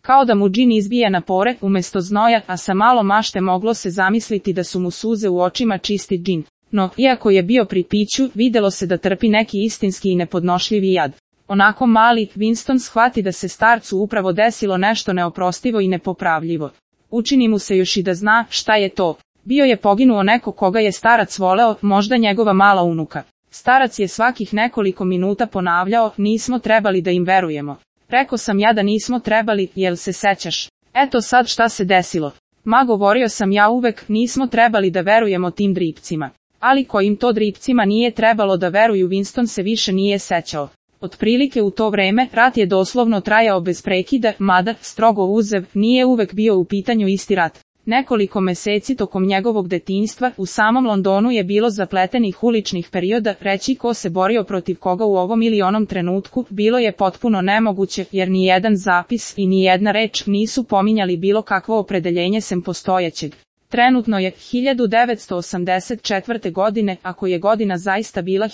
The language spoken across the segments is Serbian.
Kao da mu džin izbija na pore umjesto znoja, a sa malo mašte moglo se zamisliti da su mu suze u očima čisti džin. No, iako je bio pri piću, videlo se da trpi neki istinski i nepodnošljivi jad. Onako mali, Winston shvati da se starcu upravo desilo nešto neoprostivo i nepopravljivo. Učini mu se još i da zna šta je to. Bio je poginuo neko koga je starac voleo, možda njegova mala unuka. Starac je svakih nekoliko minuta ponavljao, nismo trebali da im verujemo. Rekao sam ja da nismo trebali, jel se sećaš? Eto sad šta se desilo. Ma govorio sam ja uvek, nismo trebali da verujemo tim dripcima. Ali kojim to dripcima nije trebalo da veruju, Winston se više nije sećao. Otprilike u to vreme, rat je doslovno trajao bez prekida, mada, strogo uzev, nije uvek bio u pitanju isti rat. Nekoliko meseci tokom njegovog detinjstva, u samom Londonu je bilo zapletenih uličnih perioda, reći ko se borio protiv koga u ovom ili onom trenutku, bilo je potpuno nemoguće, jer ni jedan zapis i ni jedna reč nisu pominjali bilo kakvo opredeljenje sem postojećeg. Trenutno je 1984. godine, ako je godina zaista bila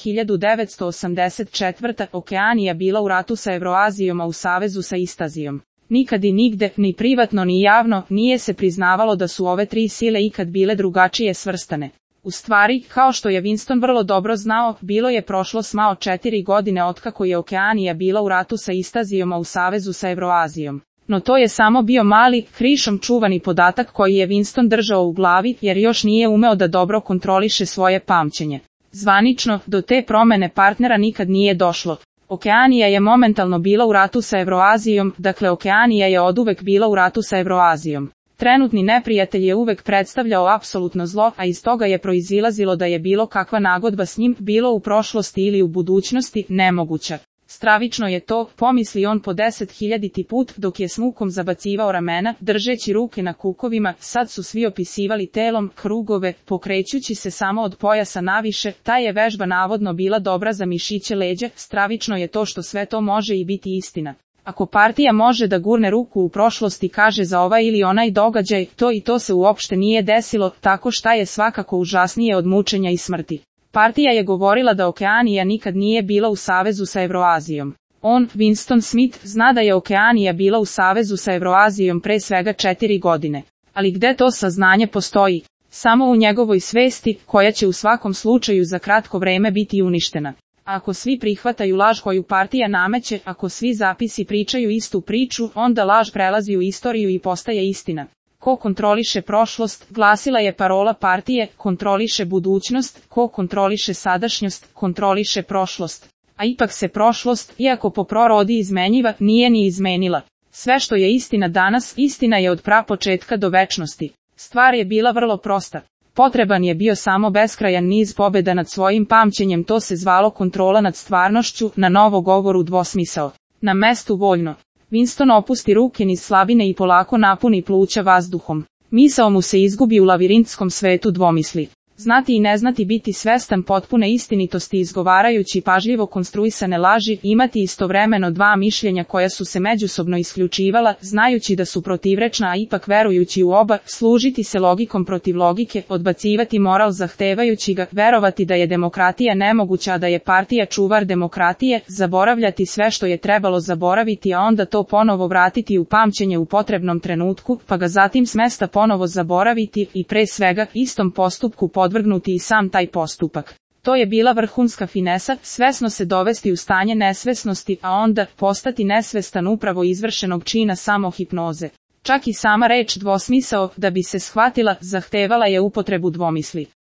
1984. Okeanija bila u ratu sa Evroazijom, a u savezu sa Istazijom. Nikad i nigde, ni privatno ni javno, nije se priznavalo da su ove tri sile ikad bile drugačije svrstane. U stvari, kao što je Winston vrlo dobro znao, bilo je prošlo smao 4 godine otkako je Okeanija bila u ratu sa Istazijom, a u savezu sa Evroazijom. No to je samo bio mali, krišom čuvani podatak koji je Winston držao u glavi, jer još nije umeo da dobro kontroliše svoje pamćenje. Zvanično, do te promene partnera nikad nije došlo. Okeanija je momentalno bila u ratu sa Evroazijom, dakle Okeanija je oduvek bila u ratu sa Evroazijom. Trenutni neprijatelj je uvek predstavljao apsolutno zlo, a iz toga je proizilazilo da je bilo kakva nagodba s njim, bilo u prošlosti ili u budućnosti, nemoguća. Stravično je to, pomisli on po 10.000 put, dok je s mukom zabacivao ramena, držeći ruke na kukovima, sad su svi opisivali telom krugove, pokrećući se samo od pojasa naviše, ta je vežba navodno bila dobra za mišiće leđa, stravično je to što sve to može i biti istina. Ako partija može da gurne ruku u prošlosti kaže za ovaj ili onaj događaj, to i to se uopšte nije desilo, tako šta je svakako užasnije od mučenja i smrti. Partija je govorila da Okeanija nikad nije bila u savezu sa Evroazijom. On, Winston Smith, zna da je Okeanija bila u savezu sa Evroazijom pre svega 4 godine. Ali gde to saznanje postoji? Samo u njegovoj svesti, koja će u svakom slučaju za kratko vreme biti uništena. Ako svi prihvataju laž koju partija nameće, ako svi zapisi pričaju istu priču, onda laž prelazi u istoriju i postaje istina. Ko kontroliše prošlost, glasila je parola partije, kontroliše budućnost, ko kontroliše sadašnjost, kontroliše prošlost. A ipak se prošlost, iako po prorodi izmenjiva, nije ni izmenila. Sve što je istina danas, istina je od prapočetka do večnosti. Stvar je bila vrlo prosta. Potreban je bio samo beskrajan niz pobjeda nad svojim pamćenjem, to se zvalo kontrola nad stvarnošću, na novogovoru dvosmisao. Na mestu voljno. Winston opusti ruke niz slabine i polako napuni pluća vazduhom. Misao mu se izgubi u lavirintskom svetu dvomisli. Znati i ne znati, biti svestan potpune istinitosti izgovarajući pažljivo konstruisane laži, imati istovremeno dva mišljenja koja su se međusobno isključivala, znajući da su protivrečna a ipak verujući u oba, služiti se logikom protiv logike, odbacivati moral zahtevajući ga, verovati da je demokratija nemoguća a da je partija čuvar demokratije, zaboravljati sve što je trebalo zaboraviti a onda to ponovo vratiti u pamćenje u potrebnom trenutku, pa ga zatim s mesta ponovo zaboraviti i pre svega istom postupku podvrgnuti i sam taj postupak. To je bila vrhunska finesa, svesno se dovesti u stanje nesvesnosti, a onda postati nesvestan upravo izvršenog čina samohipnoze. Čak i sama reč dvosmisao, da bi se shvatila, zahtevala je upotrebu dvomisli.